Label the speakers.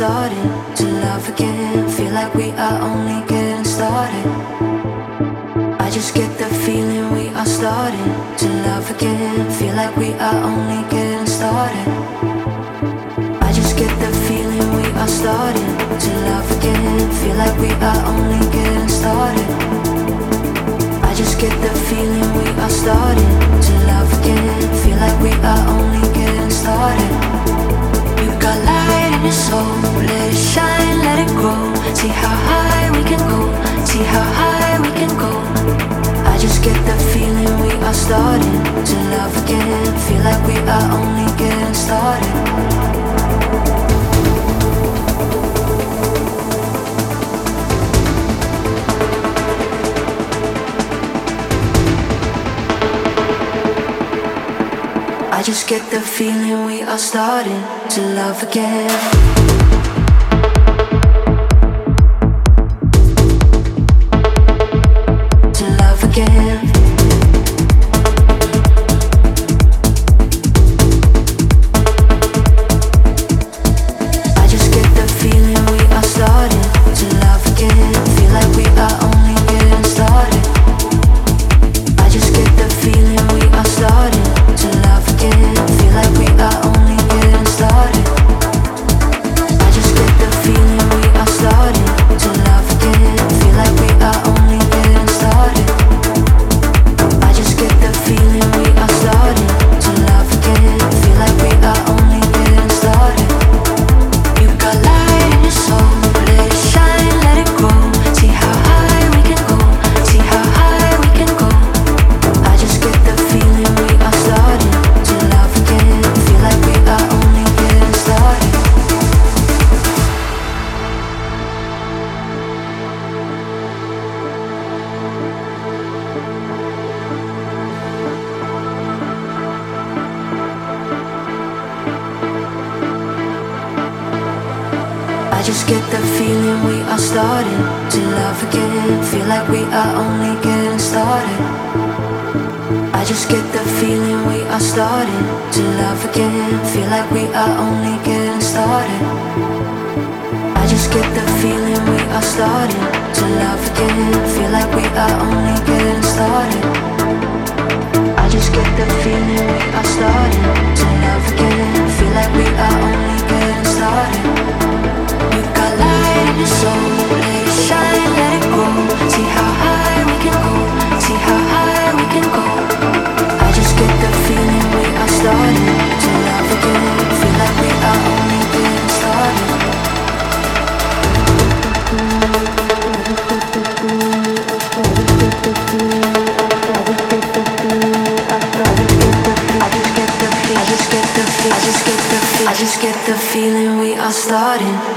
Speaker 1: starting to love again. Feel like we are only getting started. I just get the feeling we are starting to love again. Feel like we are only getting started. I just get the feeling we are starting to love again. Feel like we are only getting started. I just get the feeling we are starting to love again. Feel like we are only getting started. You got light in your soul, let it shine, let it grow. See how high we can go, see how high we can go. I just get the feeling we are starting to love again. Feel like we are only getting started. I just get the feeling we are starting to love again. To love again. I just get the feeling we are starting to love again. Feel like we are only getting started. I just get the feeling we are starting to love again. Feel like we are only getting started. I just get the feeling we are starting to love again. Feel like we are only getting started. I just get the feeling we are starting to love again. Feel like we are only getting started. You got light in your soul, let it shine, let it grow. See how high we can go, see how high we can go. I just get the feeling we are starting to love again. Feel like we are only getting started. I just get the feeling we are starting to love again. Feel like we are only getting started. I just get the feeling we are starting to love again. Feel like we are only getting started. I just get the feeling we are starting to love again. Feel like we are only getting started. I just get the feeling we are starting to love again. Feel like we are only getting started. You got light in your soul, let it shine, let it grow. See how high we can go, see how high we can go. I just get the feeling we are starting to love again. Feel like we are only getting started. I just get the feeling we are starting